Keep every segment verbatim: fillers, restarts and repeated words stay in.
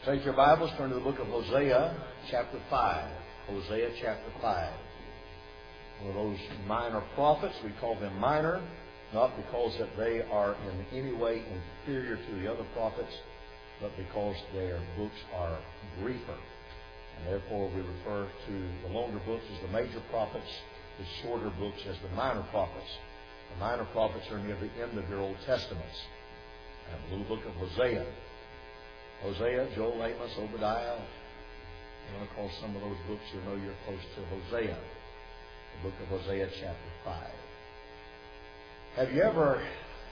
Take your Bibles, turn to the book of Hosea, chapter five. Hosea, chapter five. One of those minor prophets, we call them minor, not because that they are in any way inferior to the other prophets, but because their books are briefer. And therefore we refer to the longer books as the major prophets, the shorter books as the minor prophets. The minor prophets are near the end of your Old Testaments. And the little book of Hosea. Hosea, Joel, Amos, Obadiah. You run across some of those books, you'll know you're close to Hosea. The book of Hosea, chapter five. Have you ever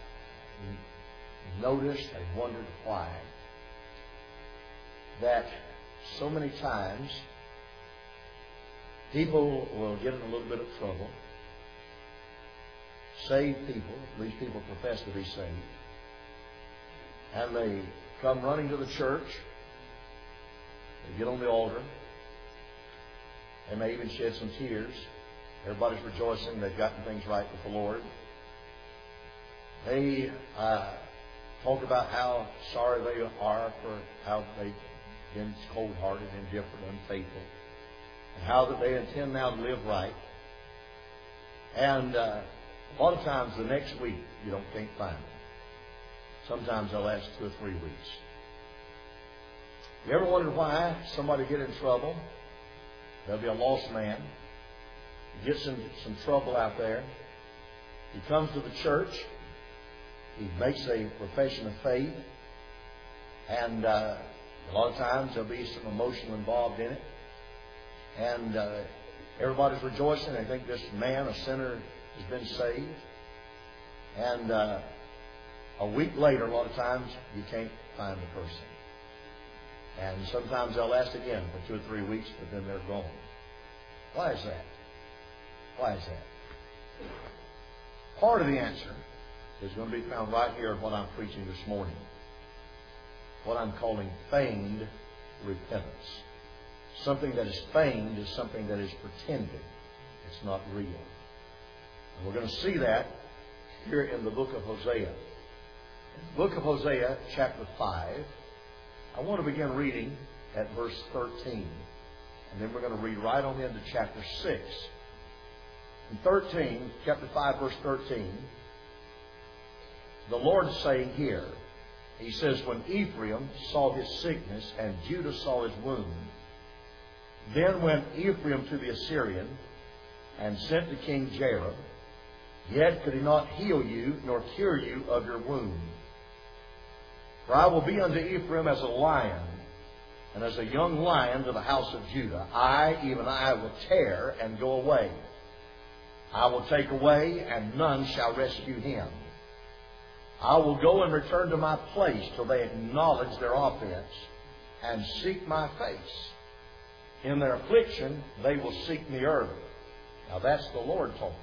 noticed and wondered why that so many times people will get in a little bit of trouble? Saved people, these people profess to be saved, and they come running to the church. They get on the altar. They may even shed some tears. Everybody's rejoicing. They've gotten things right with the Lord. They uh, talk about how sorry they are for how they've been cold-hearted, indifferent, unfaithful, and how that they intend now to live right. And uh, a lot of times the next week you don't think find them. Sometimes they'll last two or three weeks. You ever wondered why somebody get in trouble? There'll be a lost man. He gets in some trouble out there. He comes to the church. He makes a profession of faith. And uh, a lot of times there'll be some emotion involved in it. And uh, everybody's rejoicing. They think this man, a sinner, has been saved. And uh, a week later, a lot of times, you can't find the person. And sometimes they'll last again for two or three weeks, but then they're gone. Why is that? Why is that? Part of the answer is going to be found right here in what I'm preaching this morning. What I'm calling feigned repentance. Something that is feigned is something that is pretended. It's not real. And we're going to see that here in the book of Hosea. In the book of Hosea, chapter five, I want to begin reading at verse thirteen. And then we're going to read right on into chapter six. In thirteen, chapter five, verse thirteen, the Lord is saying here, He says, when Ephraim saw his sickness and Judah saw his wound, then went Ephraim to the Assyrian and sent to King Jareb, yet could he not heal you nor cure you of your wound. For I will be unto Ephraim as a lion, and as a young lion to the house of Judah. I, even I, will tear and go away. I will take away, and none shall rescue him. I will go and return to my place till they acknowledge their offense and seek my face. In their affliction, they will seek me early. Now that's the Lord talking.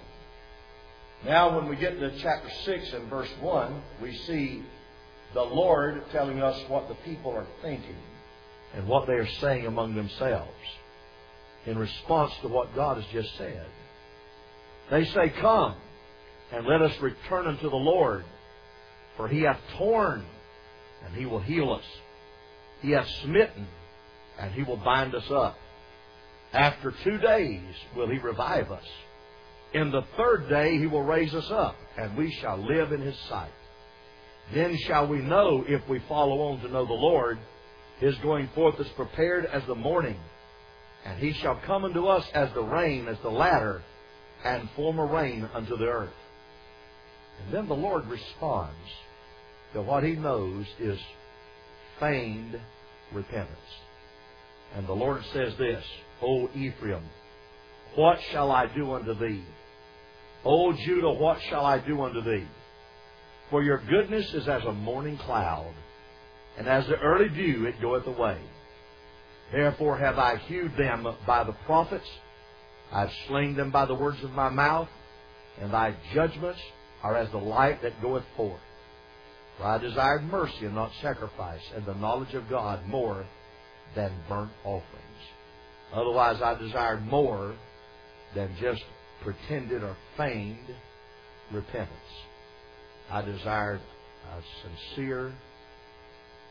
Now when we get to chapter six and verse one, we see the Lord telling us what the people are thinking and what they are saying among themselves in response to what God has just said. They say, come and let us return unto the Lord, for He hath torn and He will heal us. He hath smitten and He will bind us up. After two days will He revive us. In the third day He will raise us up, and we shall live in His sight. Then shall we know, if we follow on to know the Lord, His going forth is prepared as the morning, and He shall come unto us as the rain, as the latter, and form a rain unto the earth. And then the Lord responds to what He knows is feigned repentance. And the Lord says this, O Ephraim, what shall I do unto thee? O Judah, what shall I do unto thee? For your goodness is as a morning cloud, and as the early dew it goeth away. Therefore have I hewed them by the prophets, I have slain them by the words of my mouth, and thy judgments are as the light that goeth forth. For I desired mercy and not sacrifice, and the knowledge of God more than burnt offerings. Otherwise I desired more than just pretended or feigned repentance. I desired a sincere,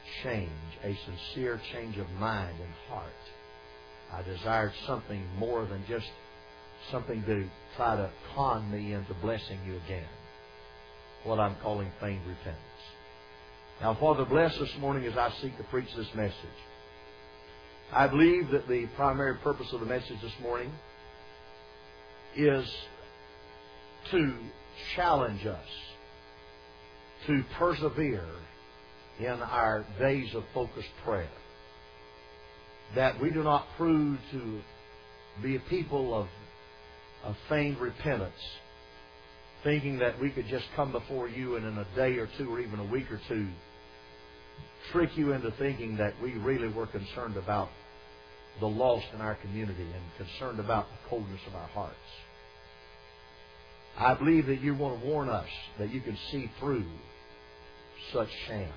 change, a sincere change of mind and heart. I desired something more than just something to try to con me into blessing you again. What I'm calling feigned repentance. Now, Father, bless this morning as I seek to preach this message. I believe that the primary purpose of the message this morning is to challenge us to persevere in our days of focused prayer. That we do not prove to be a people of, of feigned repentance, thinking that we could just come before you and in a day or two or even a week or two trick you into thinking that we really were concerned about the lost in our community and concerned about the coldness of our hearts. I believe that you want to warn us that you can see through such shams.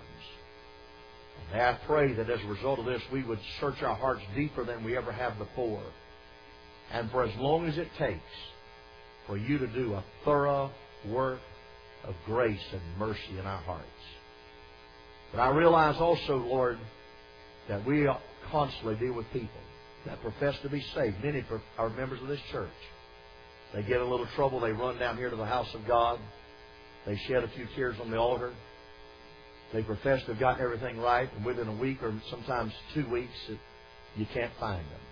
And I pray that as a result of this, we would search our hearts deeper than we ever have before. And for as long as it takes for you to do a thorough work of grace and mercy in our hearts. But I realize also, Lord, that we constantly deal with people that profess to be saved. Many are members of this church. They get in a little trouble. They run down here to the house of God. They shed a few tears on the altar. They profess to have gotten everything right. And within a week or sometimes two weeks, it, you can't find them.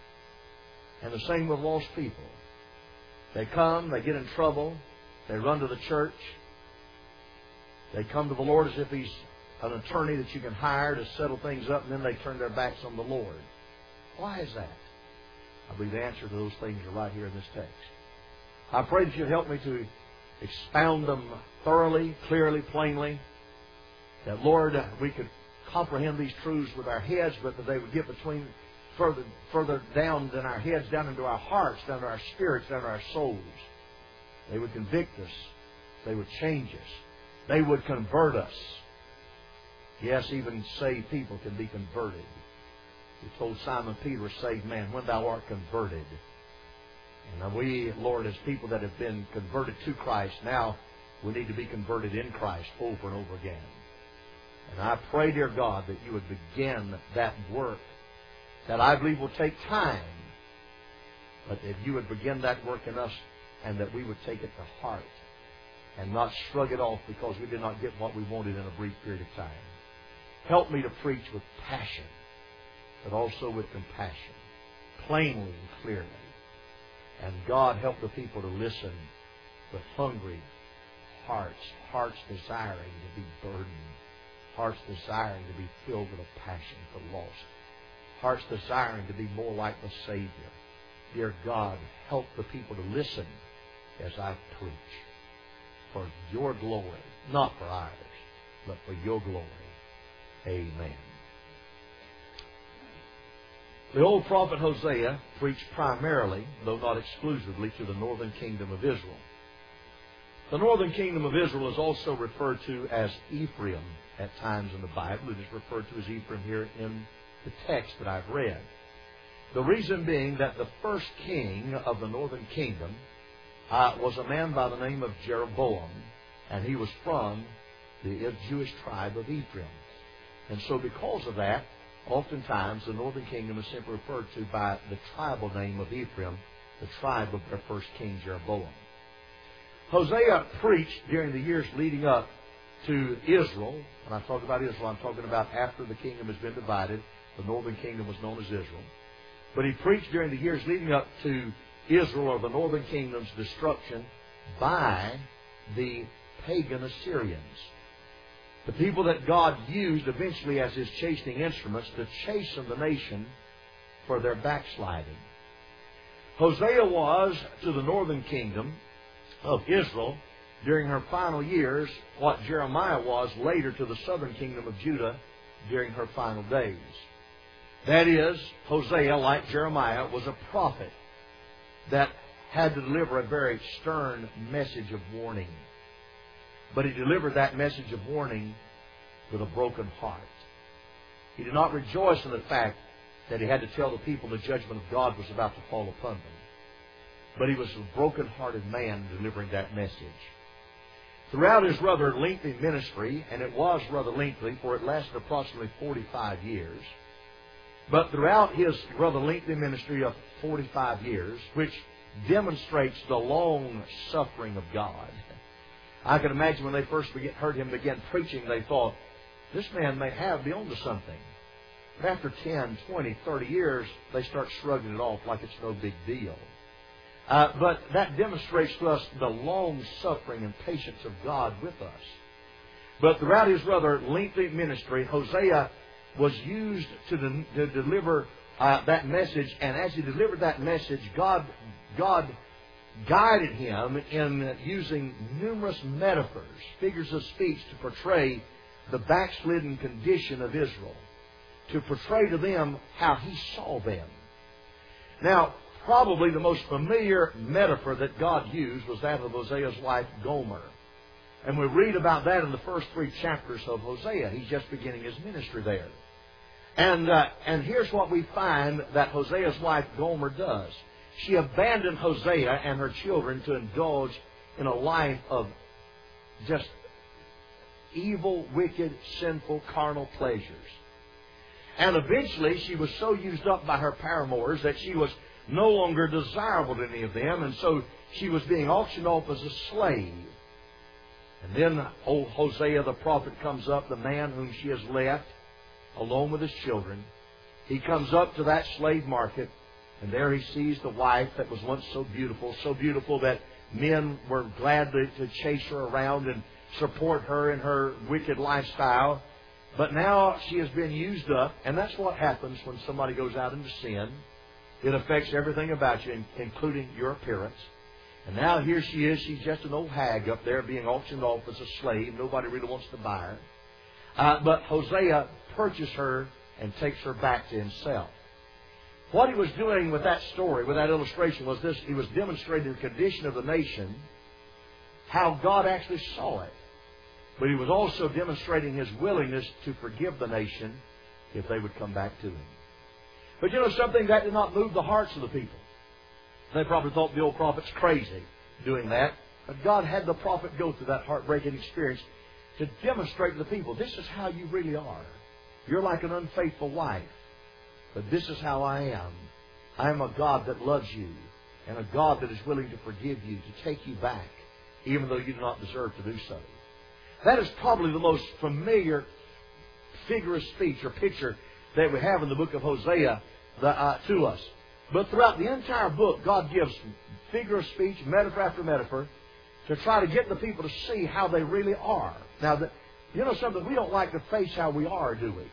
And the same with lost people. They come, they get in trouble. They run to the church. They come to the Lord as if He's an attorney that you can hire to settle things up, and then they turn their backs on the Lord. Why is that? I believe the answer to those things are right here in this text. I pray that you'd help me to expound them thoroughly, clearly, plainly. That, Lord, we could comprehend these truths with our heads, but that they would get between further further down than our heads, down into our hearts, down to our spirits, down to our souls. They would convict us. They would change us. They would convert us. Yes, even saved people can be converted. He told Simon Peter, a saved man, when thou art converted. And we, Lord, as people that have been converted to Christ, now we need to be converted in Christ over and over again. And I pray, dear God, that you would begin that work that I believe will take time, but that you would begin that work in us and that we would take it to heart and not shrug it off because we did not get what we wanted in a brief period of time. Help me to preach with passion, but also with compassion, plainly and clearly. And God, help the people to listen with hungry hearts, hearts desiring to be burdened, hearts desiring to be filled with a passion for the lost, hearts desiring to be more like the Savior. Dear God, help the people to listen as I preach for your glory, not for ours, but for your glory. Amen. The old prophet Hosea preached primarily, though not exclusively, to the northern kingdom of Israel. The northern kingdom of Israel is also referred to as Ephraim at times in the Bible. It is referred to as Ephraim here in the text that I've read. The reason being that the first king of the northern kingdom uh, was a man by the name of Jeroboam, and he was from the Jewish tribe of Ephraim. And so because of that, oftentimes the northern kingdom is simply referred to by the tribal name of Ephraim, the tribe of their first king, Jeroboam. Hosea preached during the years leading up to Israel. When I talk about Israel, I'm talking about after the kingdom has been divided. The northern kingdom was known as Israel. But he preached during the years leading up to Israel, or the northern kingdom's destruction by the pagan Assyrians. The people that God used eventually as His chastening instruments to chasten the nation for their backsliding. Hosea was to the northern kingdom of Israel during her final years what Jeremiah was later to the southern kingdom of Judah during her final days. That is, Hosea, like Jeremiah, was a prophet that had to deliver a very stern message of warning. But he delivered that message of warning with a broken heart. He did not rejoice in the fact that he had to tell the people the judgment of God was about to fall upon them. But he was a broken-hearted man delivering that message. throughout his rather lengthy ministry, and it was rather lengthy, for it lasted approximately forty-five years, but throughout his rather lengthy ministry of forty-five years, which demonstrates the long suffering of God. I can imagine when they first heard him begin preaching, they thought, this man may have be onto something. But after ten, twenty, thirty years, they start shrugging it off like it's no big deal. Uh, but that demonstrates to us the long suffering and patience of God with us. But throughout his rather lengthy ministry, Hosea was used to, de- to deliver uh, that message. And as he delivered that message, God, God guided him in using numerous metaphors, figures of speech, to portray the backslidden condition of Israel, to portray to them how he saw them. Now, probably the most familiar metaphor that God used was that of Hosea's wife, Gomer. And we read about that in the first three chapters of Hosea. He's just beginning his ministry there. And, uh, and here's what we find that Hosea's wife, Gomer, does. She abandoned Hosea and her children to indulge in a life of just evil, wicked, sinful, carnal pleasures. And eventually she was so used up by her paramours that she was no longer desirable to any of them, and so she was being auctioned off as a slave. And then old Hosea the prophet comes up, the man whom she has left, alone with his children. He comes up to that slave market, and there he sees the wife that was once so beautiful, so beautiful that men were glad to, to chase her around and support her in her wicked lifestyle. But now she has been used up, and that's what happens when somebody goes out into sin. It affects everything about you, including your appearance. And now here she is. She's just an old hag up there being auctioned off as a slave. Nobody really wants to buy her. Uh, but Hosea purchased her and takes her back to himself. What he was doing with that story, with that illustration, was this. He was demonstrating the condition of the nation, how God actually saw it. But he was also demonstrating his willingness to forgive the nation if they would come back to him. But you know something? That did not move the hearts of the people. They probably thought the old prophet's crazy doing that. But God had the prophet go through that heartbreaking experience to demonstrate to the people, this is how you really are. You're like an unfaithful wife. But this is how I am. I am a God that loves you, and a God that is willing to forgive you, to take you back, even though you do not deserve to do so. That is probably the most familiar figure of speech or picture that we have in the book of Hosea the, uh, to us. But throughout the entire book, God gives figure of speech, metaphor after metaphor, to try to get the people to see how they really are. Now, the, you know something? We don't like to face how we are, do we?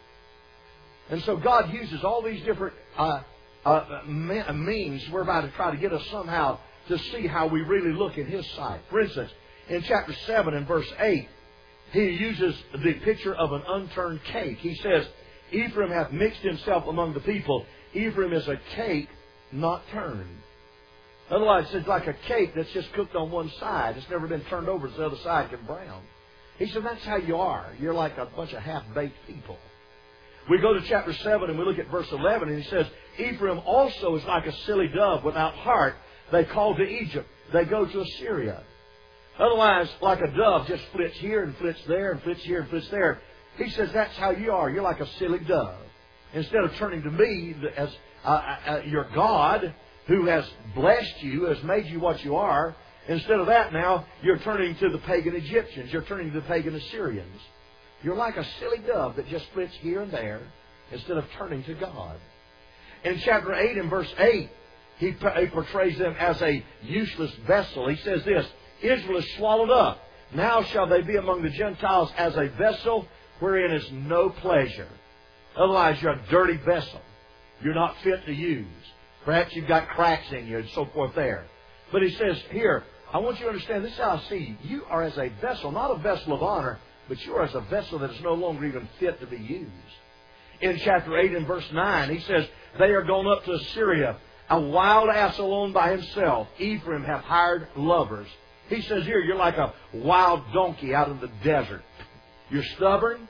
And so God uses all these different uh, uh, means whereby to try to get us somehow to see how we really look in His sight. For instance, in chapter seven and verse eight, He uses the picture of an unturned cake. He says, Ephraim hath mixed himself among the people. Ephraim is a cake not turned. Otherwise, it's like a cake that's just cooked on one side. It's never been turned over so the other side can brown. He said, that's how you are. You're like a bunch of half-baked people. We go to chapter seven and we look at verse eleven, and he says, Ephraim also is like a silly dove without heart. They call to Egypt. They go to Assyria. Otherwise, like a dove just flits here and flits there and flits here and flits there. He says, that's how you are. You're like a silly dove. Instead of turning to me as uh, uh, your God, who has blessed you, has made you what you are, instead of that now, you're turning to the pagan Egyptians. You're turning to the pagan Assyrians. You're like a silly dove that just flits here and there instead of turning to God. In chapter eight and verse eight, he portrays them as a useless vessel. He says this, Israel is swallowed up. Now shall they be among the Gentiles as a vessel wherein is no pleasure. Otherwise, you're a dirty vessel. You're not fit to use. Perhaps you've got cracks in you and so forth there. But he says here, I want you to understand, this is how I see you. You are as a vessel, not a vessel of honor, but you are as a vessel that is no longer even fit to be used. In chapter eight and verse nine, he says, they are gone up to Assyria, a wild ass alone by himself. Ephraim hath hired lovers. He says here, you're like a wild donkey out in the desert. You're stubborn.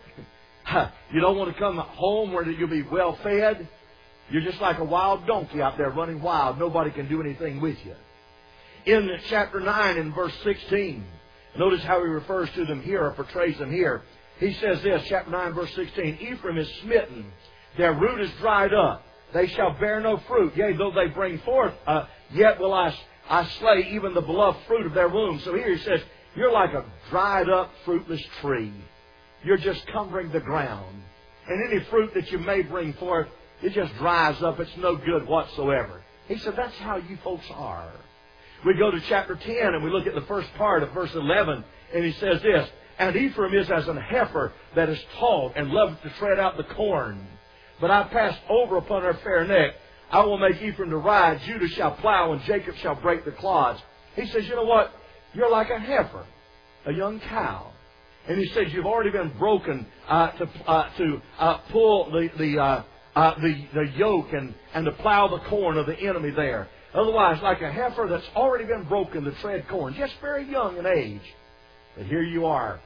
You don't want to come home where you'll be well fed. You're just like a wild donkey out there running wild. Nobody can do anything with you. In chapter nine and verse sixteen, Notice how he refers to them here or portrays them here. He says this, chapter nine, verse sixteen, Ephraim is smitten. Their root is dried up. They shall bear no fruit. Yea, though they bring forth, uh, yet will I, I slay even the beloved fruit of their womb. So here he says, you're like a dried up, fruitless tree. You're just covering the ground. And any fruit that you may bring forth, it just dries up. It's no good whatsoever. He said, that's how you folks are. We go to chapter ten and we look at the first part of verse eleven. And he says this, and Ephraim is as an heifer that is taught and loveth to tread out the corn. But I passed over upon her fair neck. I will make Ephraim to ride. Judah shall plow and Jacob shall break the clods. He says, you know what? You're like a heifer, a young cow. And he says you've already been broken uh, to uh, to uh, pull the the, uh, uh, the the yoke and, and to plow the corn of the enemy there. Otherwise, like a heifer that's already been broken to tread corn, just very young in age. But here you are.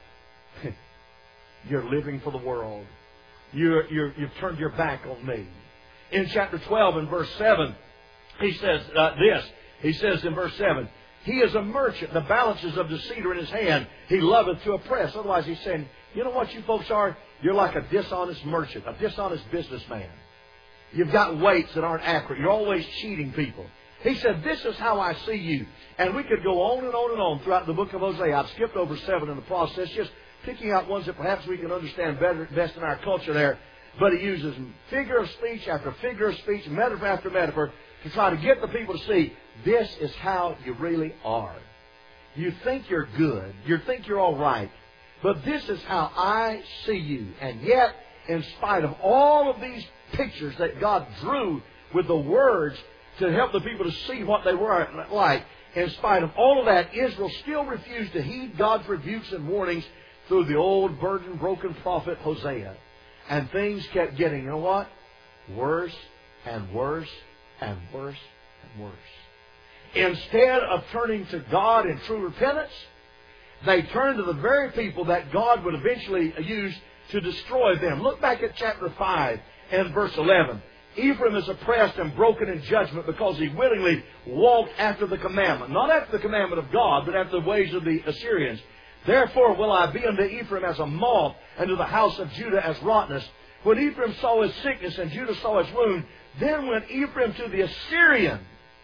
You're living for the world. You're, you're, you've turned your back on me. In chapter twelve and verse seven, he says uh, this. He says in verse seven, he is a merchant. The balances of the cedar in his hand. He loveth to oppress. Otherwise, he's saying, you know what you folks are? You're like a dishonest merchant, a dishonest businessman. You've got weights that aren't accurate. You're always cheating people. He said, this is how I see you. And we could go on and on and on throughout the book of Hosea. I've skipped over seven in the process, just picking out ones that perhaps we can understand better, best in our culture there. But he uses figure of speech after figure of speech, metaphor after metaphor, to try to get the people to see this is how you really are. You think you're good. You think you're all right. But this is how I see you. And yet, in spite of all of these pictures that God drew with the words to help the people to see what they were like, in spite of all of that, Israel still refused to heed God's rebukes and warnings through the old, burdened, broken prophet Hosea. And things kept getting, you know what? Worse and worse and worse and worse. Instead of turning to God in true repentance, they turned to the very people that God would eventually use to destroy them. Look back at chapter five and verse eleven. Ephraim is oppressed and broken in judgment because he willingly walked after the commandment. Not after the commandment of God, but after the ways of the Assyrians. Therefore will I be unto Ephraim as a moth, and to the house of Judah as rottenness. When Ephraim saw his sickness and Judah saw his wound, then went Ephraim to the Assyrian.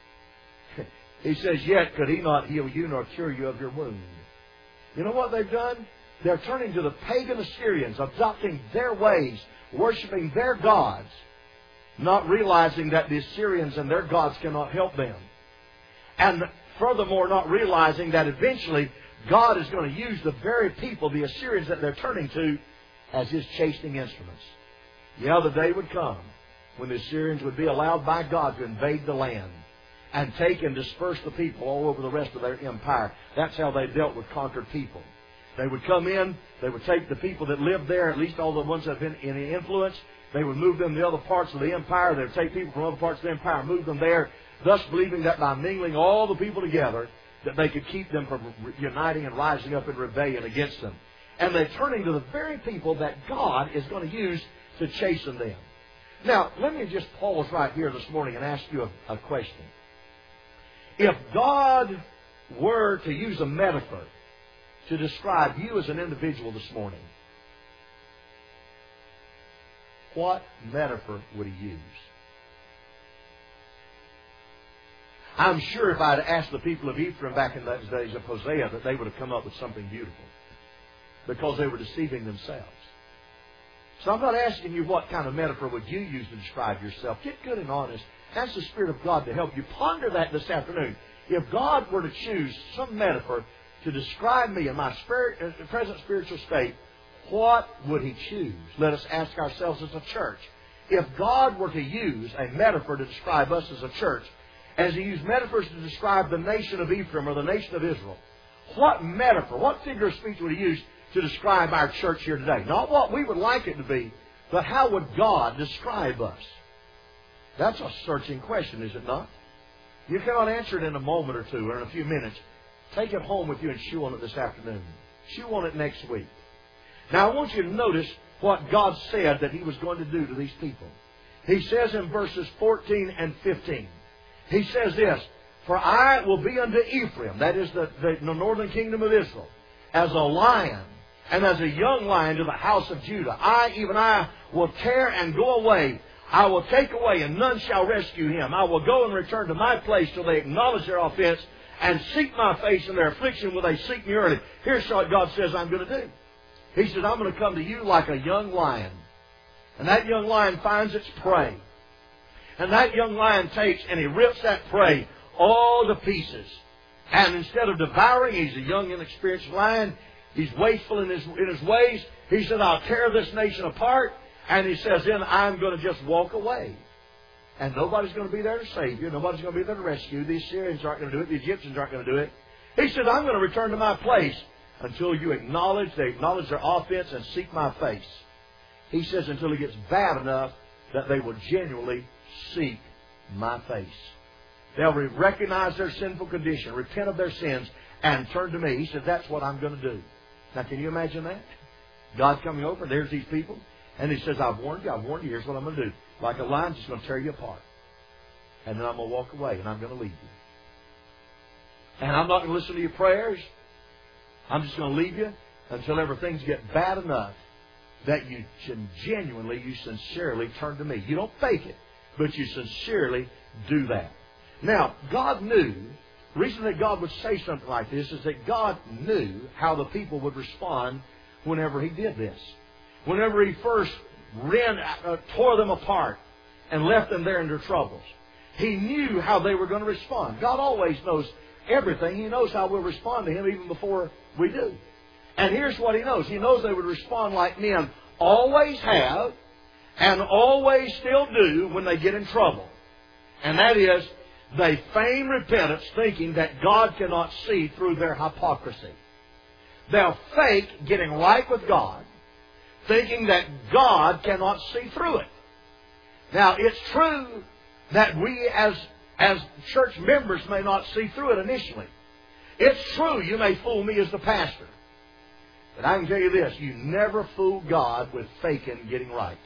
He says, yet could he not heal you nor cure you of your wound. You know what they've done? They're turning to the pagan Assyrians, adopting their ways, worshiping their gods, not realizing that the Assyrians and their gods cannot help them. And furthermore, not realizing that eventually God is going to use the very people, the Assyrians that they're turning to, as His chastening instruments. Yeah, the day would come when the Assyrians would be allowed by God to invade the land and take and disperse the people all over the rest of their empire. That's how they dealt with conquered people. They would come in, they would take the people that lived there, at least all the ones that have been in influence, they would move them to other parts of the empire. They would take people from other parts of the empire and move them there, thus believing that by mingling all the people together, that they could keep them from uniting and rising up in rebellion against them. And they're turning to the very people that God is going to use to chasten them. Now, let me just pause right here this morning and ask you a, a question. If God were to use a metaphor to describe you as an individual this morning, what metaphor would He use? I'm sure if I had asked the people of Ephraim back in those days of Hosea that they would have come up with something beautiful, because they were deceiving themselves. So I'm not asking you what kind of metaphor would you use to describe yourself. Get good and honest. Ask the Spirit of God to help you. Ponder that this afternoon. If God were to choose some metaphor to describe me in my spirit, present spiritual state, what would He choose? Let us ask ourselves as a church. If God were to use a metaphor to describe us as a church, as He used metaphors to describe the nation of Ephraim or the nation of Israel, what metaphor, what figure of speech would He use to describe our church here today? Not what we would like it to be, but how would God describe us? That's a searching question, is it not? You cannot answer it in a moment or two or in a few minutes. Take it home with you and chew on it this afternoon. Chew on it next week. Now I want you to notice what God said that He was going to do to these people. He says in verses fourteen and fifteen, He says this, for I will be unto Ephraim, that is the, the, the northern kingdom of Israel, as a lion, and as a young lion to the house of Judah. I, even I, will tear and go away. I will take away, and none shall rescue him. I will go and return to my place till they acknowledge their offense and seek my face in their affliction will they seek me early. Here's what God says I'm going to do. He says, I'm going to come to you like a young lion. And that young lion finds its prey. And that young lion takes and he rips that prey all to pieces. And instead of devouring, he's a young, inexperienced lion. He's wasteful in his, in his ways. He said, I'll tear this nation apart. And he says, then I'm going to just walk away. And nobody's going to be there to save you. Nobody's going to be there to rescue you. The Assyrians aren't going to do it. The Egyptians aren't going to do it. He said, I'm going to return to my place until you acknowledge, they acknowledge their offense and seek my face. He says until it gets bad enough that they will genuinely seek my face. They'll recognize their sinful condition, repent of their sins, and turn to me. He said, that's what I'm going to do. Now, can you imagine that? God coming over, and there's these people. And he says, I've warned you, I've warned you, here's what I'm going to do. Like a lion's just going to tear you apart. And then I'm going to walk away, and I'm going to leave you. And I'm not going to listen to your prayers. I'm just going to leave you until everything's get bad enough that you can genuinely, you sincerely turn to me. You don't fake it, but you sincerely do that. Now, God knew, the reason that God would say something like this is that God knew how the people would respond whenever He did this. Whenever He first ran, uh, tore them apart and left them there in their troubles. He knew how they were going to respond. God always knows everything. He knows how we'll respond to Him even before we do. And here's what He knows. He knows they would respond like men always have and always still do when they get in trouble. And that is, they feign repentance thinking that God cannot see through their hypocrisy. They'll fake getting right with God, thinking that God cannot see through it. Now, it's true that we as, as church members may not see through it initially. It's true you may fool me as the pastor. But I can tell you this, you never fool God with faking getting right.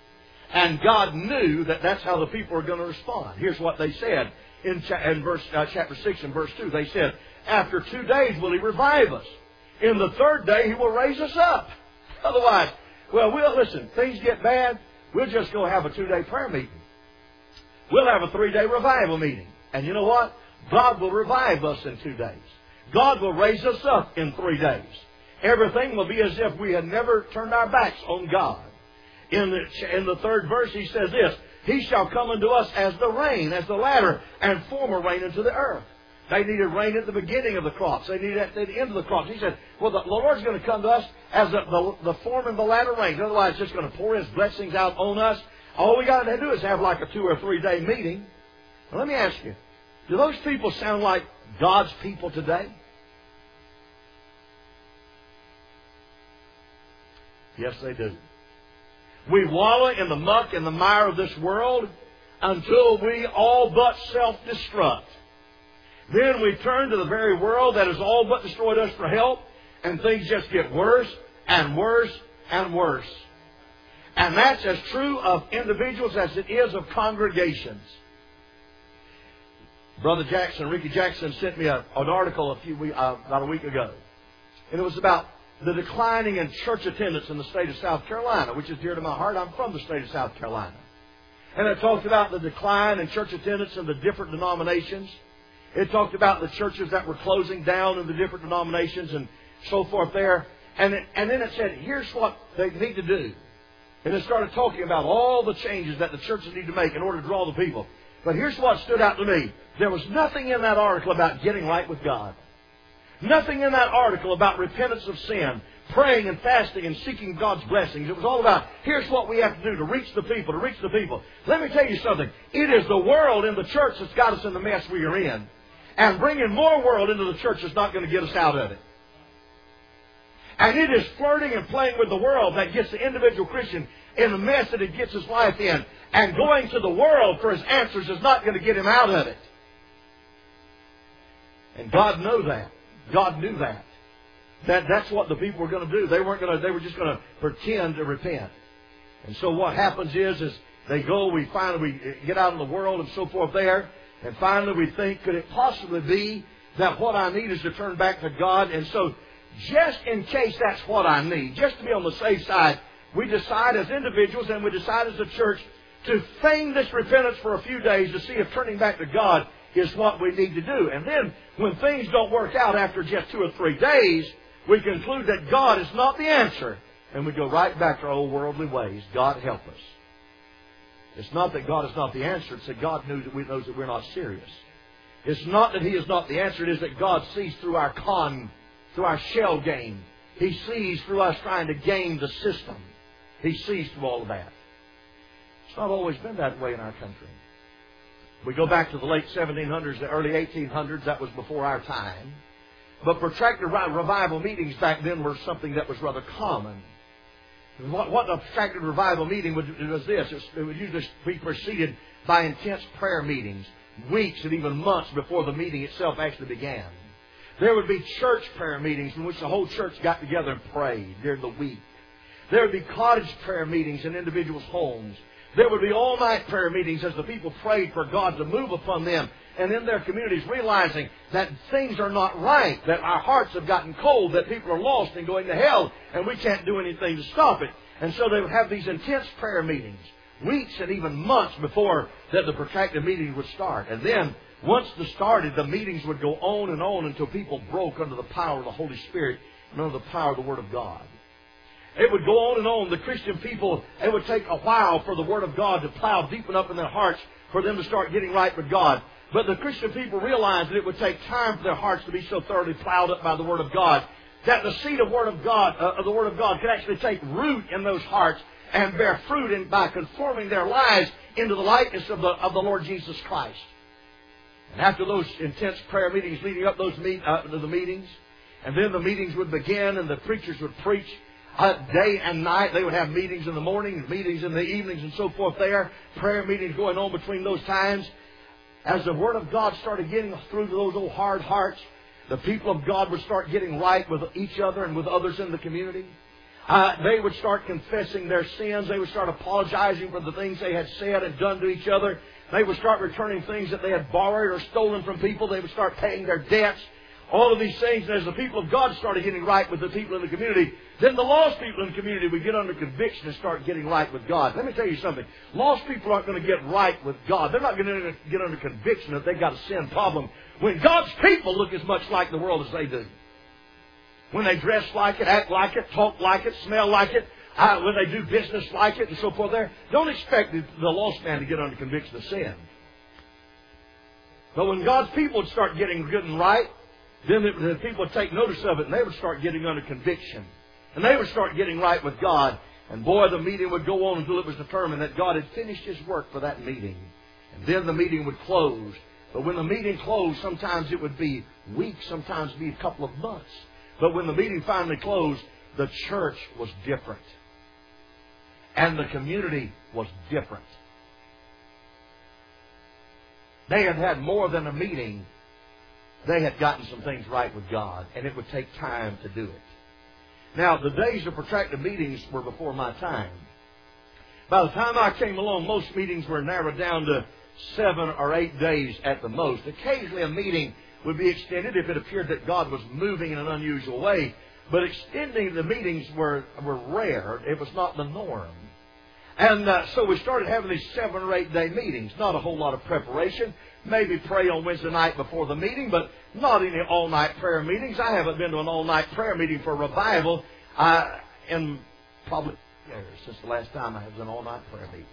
And God knew that that's how the people are going to respond. Here's what they said in, cha- in verse, uh, chapter six and verse two. They said, after two days will He revive us. In the third day He will raise us up. Otherwise, well, we'll listen, things get bad, we'll just go have a two-day prayer meeting. We'll have a three-day revival meeting. And you know what? God will revive us in two days. God will raise us up in three days. Everything will be as if we had never turned our backs on God. In the, in the third verse, He says this, He shall come unto us as the rain, as the latter, and former rain into the earth. They needed rain at the beginning of the crops. They needed it at the end of the crops. He said, well, the Lord's going to come to us as the, the, the former and the latter rain. Otherwise, it's just going to pour His blessings out on us. All we got to do is have like a two or three day meeting. Now, let me ask you, do those people sound like God's people today? Yes, they do. We wallow in the muck and the mire of this world until we all but self-destruct. Then we turn to the very world that has all but destroyed us for help, and things just get worse and worse and worse. And that's as true of individuals as it is of congregations. Brother Jackson, Ricky Jackson, sent me a, an article a few week, uh, about a week ago. And it was about the declining in church attendance in the state of South Carolina, which is dear to my heart. I'm from the state of South Carolina. And it talked about the decline in church attendance in the different denominations. It talked about the churches that were closing down in the different denominations and so forth there. And, it, and then it said, here's what they need to do. And it started talking about all the changes that the churches need to make in order to draw the people. But here's what stood out to me. There was nothing in that article about getting right with God. Nothing in that article about repentance of sin, praying and fasting and seeking God's blessings. It was all about, here's what we have to do to reach the people, to reach the people. Let me tell you something. It is the world in the church that's got us in the mess we are in. And bringing more world into the church is not going to get us out of it. And it is flirting and playing with the world that gets the individual Christian in the mess that it gets his life in. And going to the world for his answers is not going to get him out of it. And God knew that. God knew that. That that's what the people were going to do. They weren't going to, they were just going to pretend to repent. And so what happens is, is they go, we finally we get out in the world and so forth there. And finally we think, could it possibly be that what I need is to turn back to God? And so just in case that's what I need, just to be on the safe side, we decide as individuals and we decide as a church to feign this repentance for a few days to see if turning back to God is what we need to do. And then when things don't work out after just two or three days, we conclude that God is not the answer. And we go right back to our old worldly ways. God help us. It's not that God is not the answer. It's that God knows that, we, knows that we're not serious. It's not that He is not the answer. It is that God sees through our con, through our shell game. He sees through us trying to game the system. He sees through all of that. It's not always been that way in our country. We go back to the late seventeen hundreds, the early eighteen hundreds. That was before our time. But protracted revival meetings back then were something that was rather common. What, what a protracted revival meeting was, was this. It would usually be preceded by intense prayer meetings, weeks and even months before the meeting itself actually began. There would be church prayer meetings in which the whole church got together and prayed during the week. There would be cottage prayer meetings in individuals' homes. There would be all-night prayer meetings as the people prayed for God to move upon them and in their communities, realizing that things are not right, that our hearts have gotten cold, that people are lost and going to hell, and we can't do anything to stop it. And so they would have these intense prayer meetings, weeks and even months before that the protracted meetings would start. And then, once they started, the meetings would go on and on until people broke under the power of the Holy Spirit and under the power of the Word of God. It would go on and on. The Christian people, it would take a while for the Word of God to plow deep enough in their hearts for them to start getting right with God. But the Christian people realized that it would take time for their hearts to be so thoroughly plowed up by the Word of God that the seed of Word of God, uh, of the Word of God, could actually take root in those hearts and bear fruit in, by conforming their lives into the likeness of the of the Lord Jesus Christ. And after those intense prayer meetings leading up those meet, uh, to the meetings, and then the meetings would begin and the preachers would preach uh, day and night. They would have meetings in the morning, meetings in the evenings and so forth there, prayer meetings going on between those times. As the Word of God started getting through to those old hard hearts, the people of God would start getting right with each other and with others in the community. Uh, they would start confessing their sins. They would start apologizing for the things they had said and done to each other. They would start returning things that they had borrowed or stolen from people. They would start paying their debts. All of these things, and as the people of God started getting right with the people in the community, then the lost people in the community would get under conviction and start getting right with God. Let me tell you something. Lost people aren't going to get right with God. They're not going to get under conviction that they've got a sin problem when God's people look as much like the world as they do. When they dress like it, act like it, talk like it, smell like it, uh, when they do business like it and so forth there, don't expect the, the lost man to get under conviction of sin. But when God's people would start getting good and right, then the, the people would take notice of it and they would start getting under conviction. And they would start getting right with God. And boy, the meeting would go on until it was determined that God had finished His work for that meeting. And then the meeting would close. But when the meeting closed, sometimes it would be weeks, sometimes it would be a couple of months. But when the meeting finally closed, the church was different. And the community was different. They had had more than a meeting. They had gotten some things right with God, and it would take time to do it. Now, the days of protracted meetings were before my time. By the time I came along, most meetings were narrowed down to seven or eight days at the most. Occasionally a meeting would be extended if it appeared that God was moving in an unusual way. But extending the meetings were, were rare. It was not the norm. And uh, so we started having these seven or eight day meetings. Not a whole lot of preparation. Maybe pray on Wednesday night before the meeting, but not any all-night prayer meetings. I haven't been to an all-night prayer meeting for revival uh, in probably years since the last time I had an all-night prayer meeting.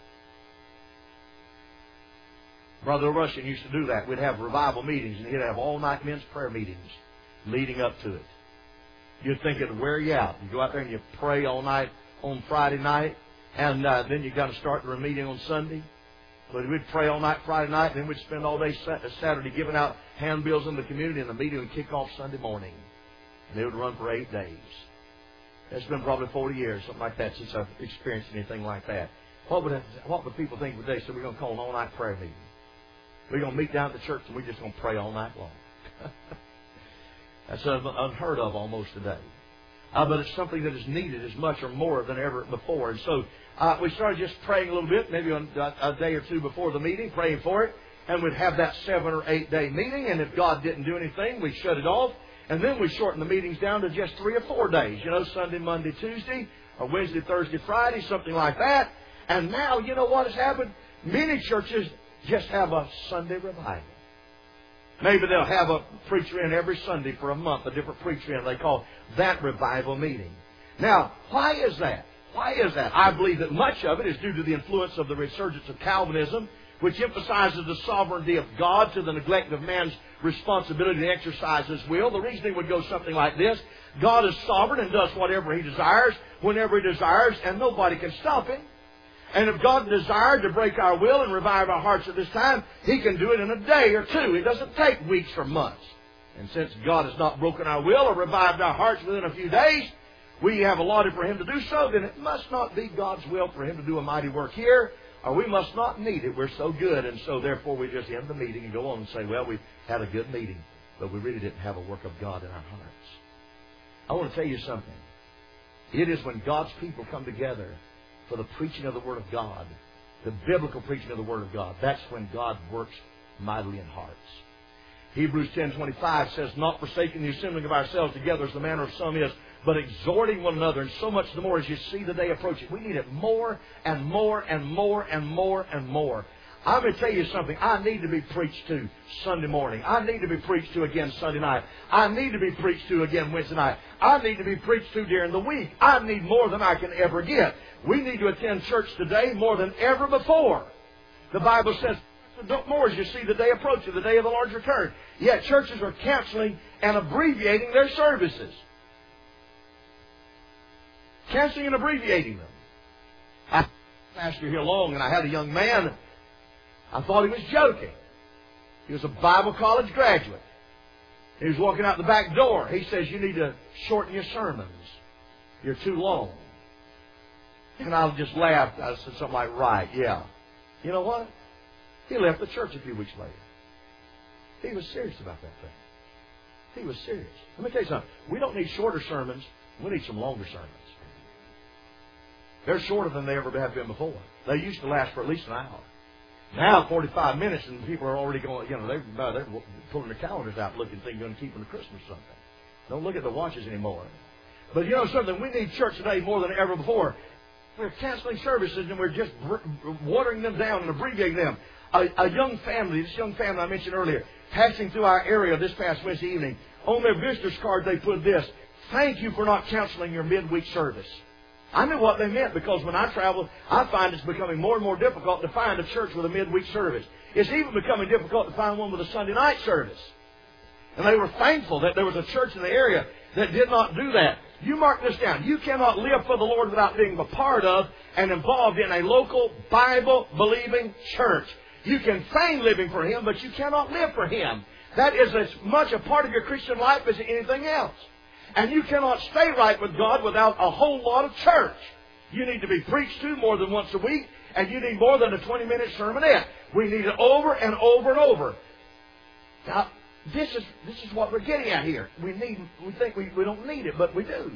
Brother Russian used to do that. We'd have revival meetings, and he'd have all-night men's prayer meetings leading up to it. You'd think it'd wear you out. You go out there and you pray all night on Friday night, and uh, then you got to start the meeting on Sunday. But we'd pray all night Friday night, and then we'd spend all day Saturday giving out handbills in the community, and the meeting would kick off Sunday morning. And it would run for eight days. It's been probably forty years, something like that, since I've experienced anything like that. What would what would people think today? So we're going to call an all-night prayer meeting. We're going to meet down at the church, and we're just going to pray all night long. That's unheard of almost today. Uh, but it's something that is needed as much or more than ever before. And so uh, we started just praying a little bit, maybe on a day or two before the meeting, praying for it. And we'd have that seven or eight day meeting. And if God didn't do anything, we'd shut it off. And then we shorten the meetings down to just three or four days. You know, Sunday, Monday, Tuesday, or Wednesday, Thursday, Friday, something like that. And now, you know what has happened? Many churches just have a Sunday revival. Maybe they'll have a preacher in every Sunday for a month, a different preacher in. They call that revival meeting. Now, why is that? Why is that? I believe that much of it is due to the influence of the resurgence of Calvinism, which emphasizes the sovereignty of God to the neglect of man's responsibility to exercise His will. The reasoning would go something like this. God is sovereign and does whatever He desires, whenever He desires, and nobody can stop Him. And if God desired to break our will and revive our hearts at this time, He can do it in a day or two. It doesn't take weeks or months. And since God has not broken our will or revived our hearts within a few days, we have allotted for Him to do so, then it must not be God's will for Him to do a mighty work here, or we must not need it. We're so good, and so therefore we just end the meeting and go on and say, well, we had a good meeting, but we really didn't have a work of God in our hearts. I want to tell you something. It is when God's people come together for the preaching of the Word of God, the biblical preaching of the Word of God, that's when God works mightily in hearts. Hebrews ten twenty-five says, not forsaking the assembling of ourselves together as the manner of some is, but exhorting one another, and so much the more as you see the day approaching. We need it more and more and more and more and more. I'm going to tell you something. I need to be preached to Sunday morning. I need to be preached to again Sunday night. I need to be preached to again Wednesday night. I need to be preached to during the week. I need more than I can ever get. We need to attend church today more than ever before. The Bible says, don't more as you see the day approaching, the day of the Lord's return. Yet churches are canceling and abbreviating their services. Canceling and abbreviating them. I was a pastor here long, and I had a young man. I thought he was joking. He was a Bible college graduate. He was walking out the back door. He says, you need to shorten your sermons. You're too long. And I just laughed. I said something like, right, yeah. You know what? He left the church a few weeks later. He was serious about that thing. He was serious. Let me tell you something. We don't need shorter sermons. We need some longer sermons. They're shorter than they ever have been before. They used to last for at least an hour. Now, forty-five minutes, and people are already going, you know, they're, they're pulling their calendars out looking, thinking they're going to keep them to Christmas or something. Don't look at the watches anymore. But you know something? We need church today more than ever before. We're canceling services, and we're just watering them down and abbreviating them. A, a young family, this young family I mentioned earlier, passing through our area this past Wednesday evening, on their visitor's card they put this, thank you for not canceling your midweek service. I knew what they meant, because when I travel, I find it's becoming more and more difficult to find a church with a midweek service. It's even becoming difficult to find one with a Sunday night service. And they were thankful that there was a church in the area that did not do that. You mark this down. You cannot live for the Lord without being a part of and involved in a local Bible-believing church. You can feign living for Him, but you cannot live for Him. That is as much a part of your Christian life as anything else. And you cannot stay right with God without a whole lot of church. You need to be preached to more than once a week, and you need more than a twenty-minute sermonette. We need it over and over and over. Now, this is this is what we're getting at here. We need we think we, we don't need it, but we do.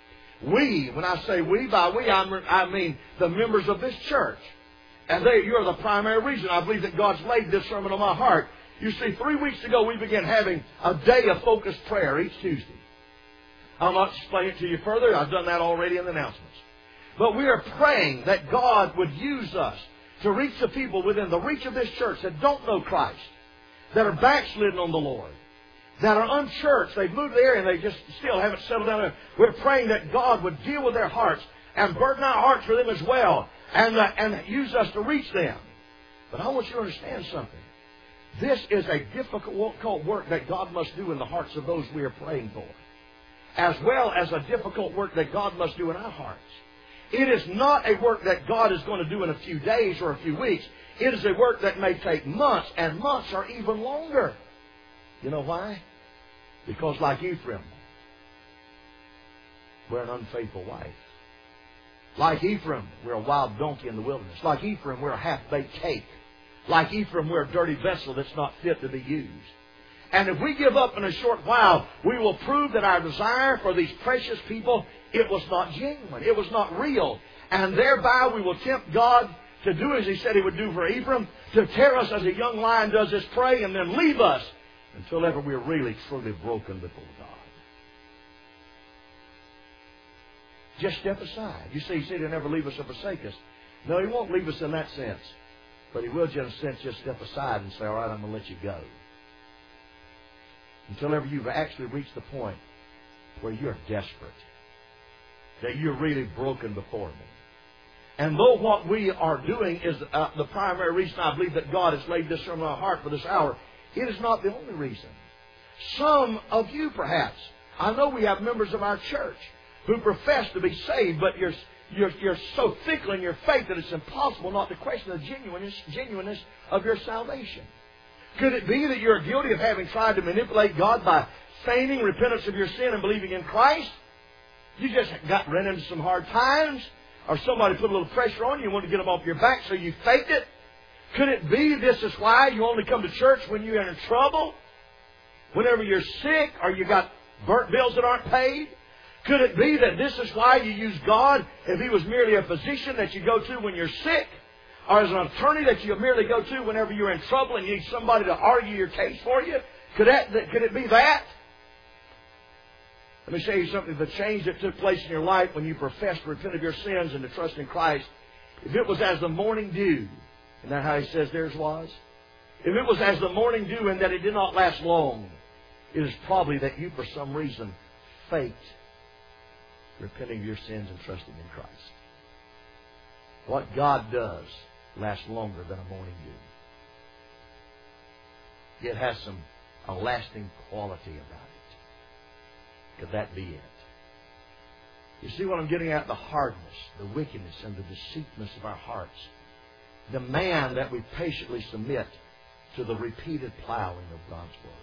We, when I say we, by we I mean, I mean the members of this church. And they, you're the primary reason I believe that God's laid this sermon on my heart. You see, three weeks ago we began having a day of focused prayer each Tuesday. I'll not explain it to you further. I've done that already in the announcements. But we are praying that God would use us to reach the people within the reach of this church that don't know Christ, that are backslidden on the Lord, that are unchurched. They've moved there and they just still haven't settled down there. We're praying that God would deal with their hearts and burden our hearts for them as well, and, uh, and use us to reach them. But I want you to understand something. This is a difficult work that God must do in the hearts of those we are praying for, as well as a difficult work that God must do in our hearts. It is not a work that God is going to do in a few days or a few weeks. It is a work that may take months, and months or even longer. You know why? Because like Ephraim, we're an unfaithful wife. Like Ephraim, we're a wild donkey in the wilderness. Like Ephraim, we're a half-baked cake. Like Ephraim, we're a dirty vessel that's not fit to be used. And if we give up in a short while, we will prove that our desire for these precious people, it was not genuine. It was not real. And thereby we will tempt God to do as He said He would do for Ephraim, to tear us as a young lion does his prey, and then leave us until ever we're really, truly broken before God. Just step aside. You see, He said He'll never leave us or forsake us. No, He won't leave us in that sense. But He will, in a sense, just step aside and say, all right, I'm going to let you go. Until ever you've actually reached the point where you're desperate. That you're really broken before me. And though what we are doing is uh, the primary reason I believe that God has laid this on my heart for this hour, it is not the only reason. Some of you, perhaps, I know we have members of our church who profess to be saved, but you're, you're, you're so fickle in your faith that it's impossible not to question the genuineness, genuineness of your salvation. Could it be that you're guilty of having tried to manipulate God by feigning repentance of your sin and believing in Christ? You just got run into some hard times, or somebody put a little pressure on you, you want to get them off your back, so you faked it? Could it be this is why you only come to church when you're in trouble? Whenever you're sick, or you got burnt bills that aren't paid? Could it be that this is why you use God if He was merely a physician that you go to when you're sick? Or as an attorney that you merely go to whenever you're in trouble and you need somebody to argue your case for you? Could, that, could it be that? Let me show you something. The change that took place in your life when you professed to repent of your sins and to trust in Christ. If it was as the morning dew, isn't that how He says theirs was? If it was as the morning dew and that it did not last long, it is probably that you, for some reason, faked repenting of your sins and trusting in Christ. What God does lasts longer than a morning dew. It has some a lasting quality about it. Could that be it? You see what I'm getting at? The hardness, the wickedness, and the deceitfulness of our hearts demand that we patiently submit to the repeated plowing of God's Word.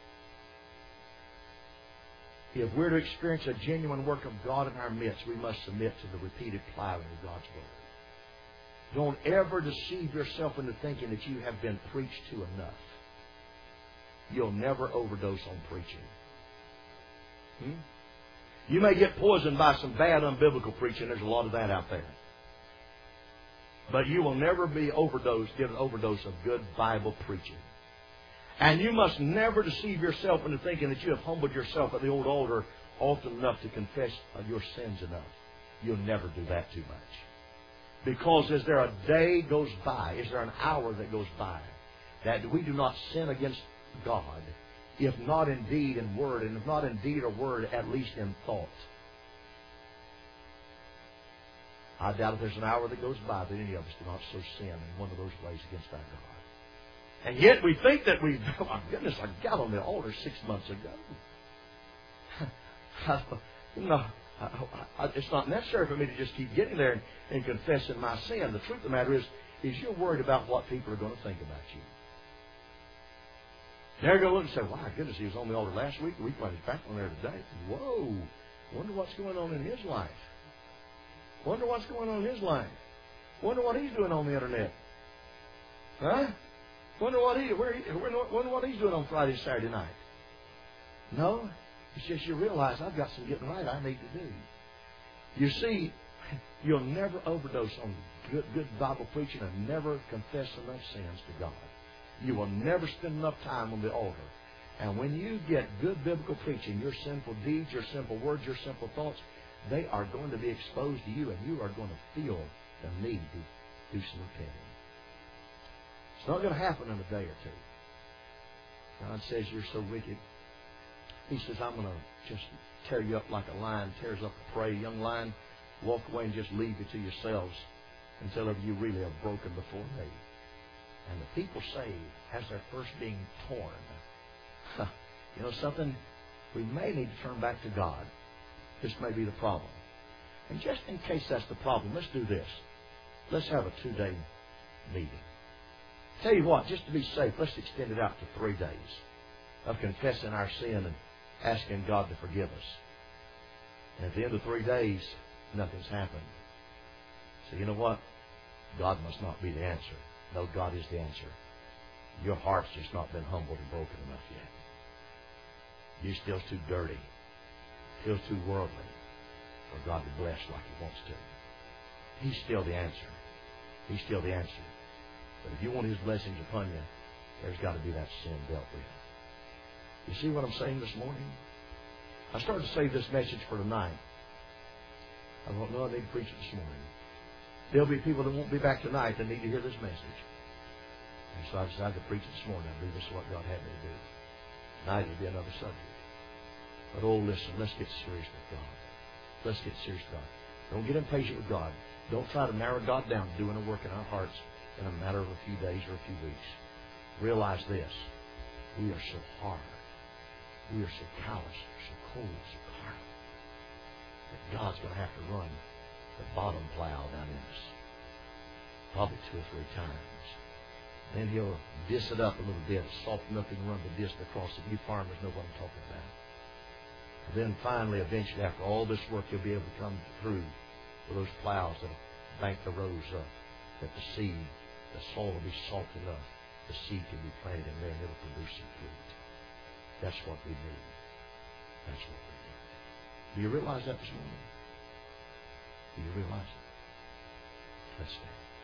If we're to experience a genuine work of God in our midst, we must submit to the repeated plowing of God's Word. Don't ever deceive yourself into thinking that you have been preached to enough. You'll never overdose on preaching. Hmm? You may get poisoned by some bad, unbiblical preaching. There's a lot of that out there. But you will never be overdosed, get an overdose of good Bible preaching. And you must never deceive yourself into thinking that you have humbled yourself at the old altar often enough to confess your sins enough. You'll never do that too much. Because is there a day goes by, is there an hour that goes by, that we do not sin against God, if not in deed and word, and if not in deed or word, at least in thought? I doubt if there's an hour that goes by that any of us do not so sin in one of those ways against our God. And yet we think that we, oh my goodness, I got on the altar six months ago. you know, I, I, it's not necessary for me to just keep getting there and, and confessing my sin. The truth of the matter is, is you're worried about what people are going to think about you. They're going to look and say, "My goodness, he was on the altar last week. The week he's back on there today. Whoa! Wonder what's going on in his life. Wonder what's going on in his life. Wonder what he's doing on the internet. Huh? Wonder what he, where he, wonder what he's doing on Friday, Saturday night." No, it's just you realize I've got some getting right I need to do. You see, you'll never overdose on good, good Bible preaching and never confess enough sins to God. You will never spend enough time on the altar. And when you get good biblical preaching, your sinful deeds, your sinful words, your sinful thoughts, they are going to be exposed to you, and you are going to feel the need to do some repenting. It's not going to happen in a day or two. God says you're so wicked. He says, I'm going to just tear you up like a lion tears up a prey. Young lion, walk away and just leave you to yourselves until you really are broken before me. And the people saved as they're first being torn. You know something? We may need to turn back to God. This may be the problem. And just in case that's the problem, let's do this. Let's have a two-day meeting. Tell you what, just to be safe, let's extend it out to three days of confessing our sin and asking God to forgive us. And at the end of three days, nothing's happened. So you know what? God must not be the answer. No, God is the answer. Your heart's just not been humbled and broken enough yet. You're still too dirty, still too worldly for God to bless like He wants to. He's still the answer. He's still the answer. But if you want His blessings upon you, there's got to be that sin dealt with. You see what I'm saying this morning? I started to save this message for tonight. I thought, no, I need to preach it this morning. There'll be people that won't be back tonight that need to hear this message. And so I decided to preach it this morning. I believe this is what God had me to do. Tonight it'll be another subject. But oh, listen, let's get serious with God. Let's get serious with God. Don't get impatient with God. Don't try to narrow God down to doing a work in our hearts in a matter of a few days or a few weeks. Realize this. We are so hard. We are so callous, so cold, so carnal, that God's going to have to run the bottom plow down in us. Probably two or three times. Then He'll diss it up a little bit, soften up and run the disc across it. You farmers know what I'm talking about. And then finally, eventually, after all this work, He'll be able to come through with those plows that bank the rows up, that the seed, the soil will be salt enough, the seed can be planted in there and it'll produce some fruit. That's what we need. That's what we need. Do you realize that this morning? Do you realize it? Let's stand.